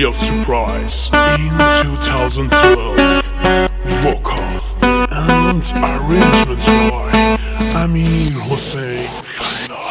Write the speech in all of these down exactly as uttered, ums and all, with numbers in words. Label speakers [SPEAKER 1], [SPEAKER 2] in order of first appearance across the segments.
[SPEAKER 1] of surprise in two thousand twelve. Vocal and arrangements by Amir Hossein Fanda.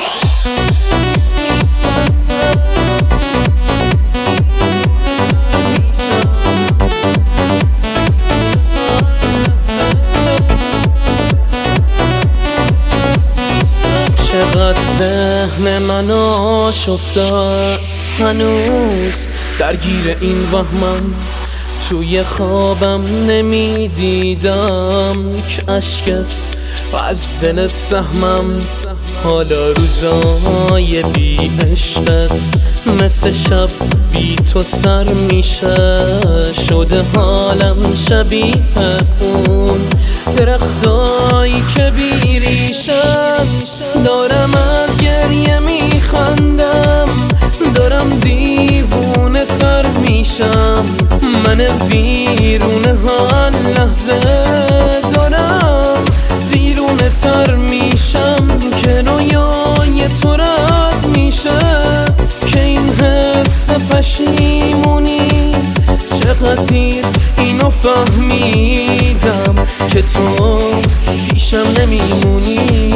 [SPEAKER 2] چقدر ذهن من آشفته است هنوز درگیر این وهمم، توی خوابم نمیدیدم که اشکت از دلت سهمم. حالا روزای بی عشقت مثل شب بی تو سر میشه، شده حالم شبیه اون درختایی که بی ریشم. دارم از گریه میخندم، دارم دیوونه تر میشم، من ویرونه هر لحظه دارم ویرونه تر میشم، که رویای تو رد میشه که این حس پشیمونی چقدر دیر اینو فهمیدم که تو پیشم نمیمونی.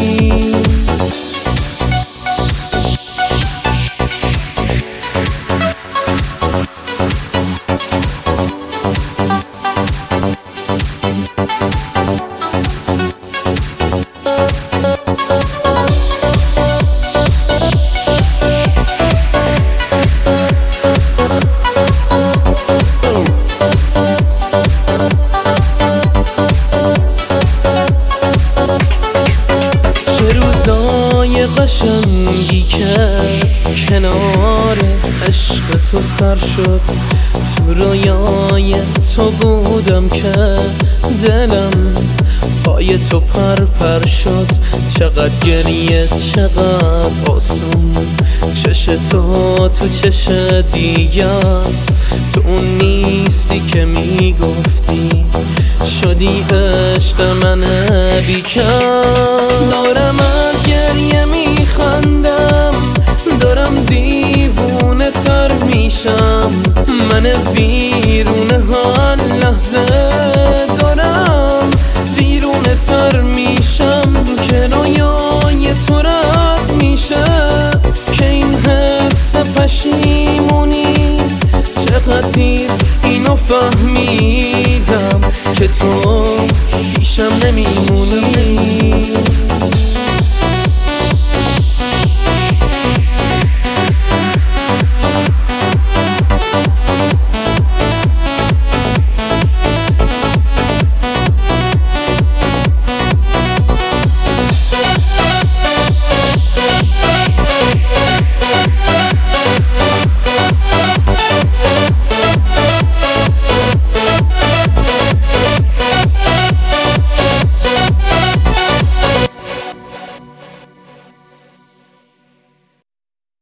[SPEAKER 2] قشنگی که کنار عشق تو سر شد، تو رویای تو بودم که دلم پای تو پر پر شد. چقدر گریه چقدر آسون، چش تو تو چش دیگه است، تو اون نیستی که میگفتی شدی عشق من بیکم. دارم از گریه میخندم، دارم دیوونه تر میشم، من ویرونه هر لحظه دارم ویرونه تر میشم، که رویای تو رد میشه که این حس پشیمونی چقدر دیر اینو فهمیدم که تو